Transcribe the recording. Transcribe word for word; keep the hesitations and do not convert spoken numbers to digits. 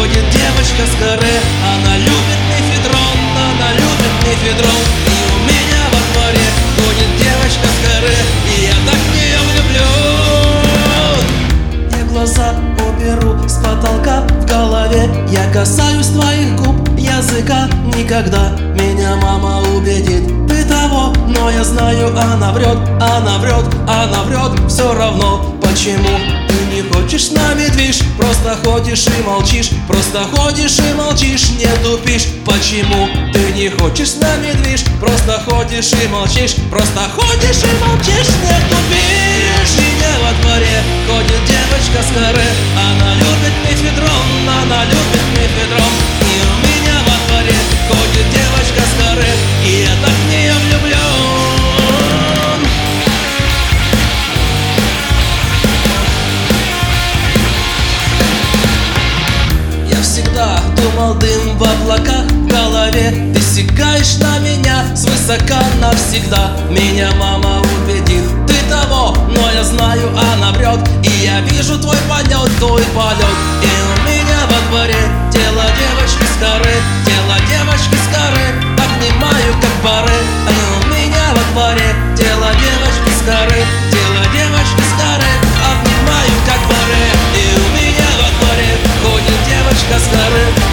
ходит девочка с горы. Она любит мефедрон, она любит мефедрон. И у меня во дворе ходит девочка с горы, и я так в нее влюблен. Я глаза уберу с потолка, в голове я касаюсь твоих губ, языка никогда. Меня мама убедит, ты того, но я знаю, она врет, она врет, она врет. Все равно, почему ты не хочешь с нами движ? Просто ходишь и молчишь, просто ходишь и молчишь, не тупишь. Почему ты не хочешь с нами движ? Просто ходишь и молчишь, просто ходишь и молчишь, не тупишь. Меня во дворе ходит девочка с горы. Она любит мефедрон, она любит мефедрон. И у меня во дворе ходит девочка с горы, и я так в нее влюблен. Я всегда думал, дым в облаках в голове. Ты сикаешь на меня свысока навсегда. Меня мама убедит, ты того, но я знаю, она врет. И я вижу твой полет, твой полет. И у меня во дворе тело девочки с горы, тело девочки с горы. Обнимаю, как пары. И у меня во дворе тело девочки с горы, тело девочки с горы. Обнимаю, как пары. И у меня во дворе ходит девочка с горы.